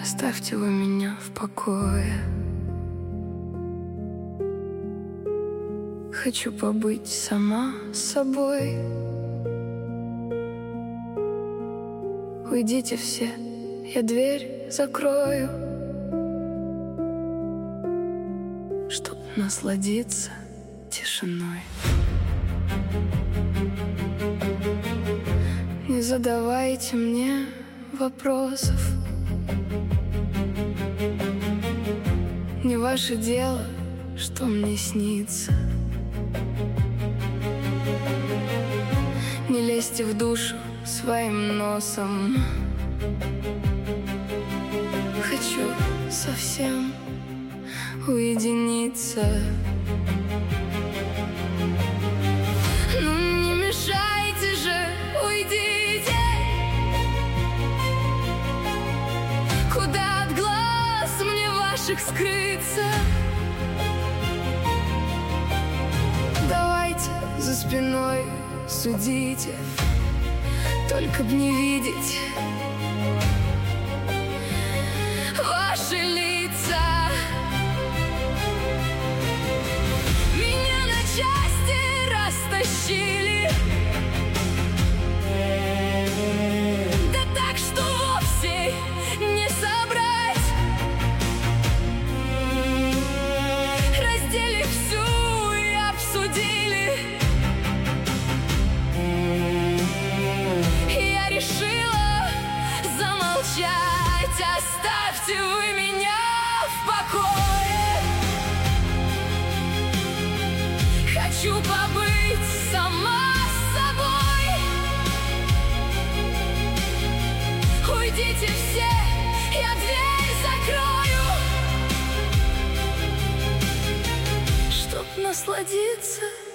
оставьте вы меня в покое. Хочу побыть сама с собой. Уйдите все, я дверь закрою, чтоб насладиться тишиной. Не задавайте мне вопросов. Не ваше дело, что мне снится. Не лезьте в душу своим носом. Хочу совсем уединиться. Ну не мешайте же, уйдите. Куда от глаз мне ваших скрыться? Давайте за спиной судите, только б не видеть ваши лица. Меня на части растащили, да так, что вовсе не собрать. Раздели всю и обсудили. Я решила замолчать. Оставьте вы меня в покое. Хочу побыть сама с собой. Уйдите все, я дверь закрою, чтоб насладиться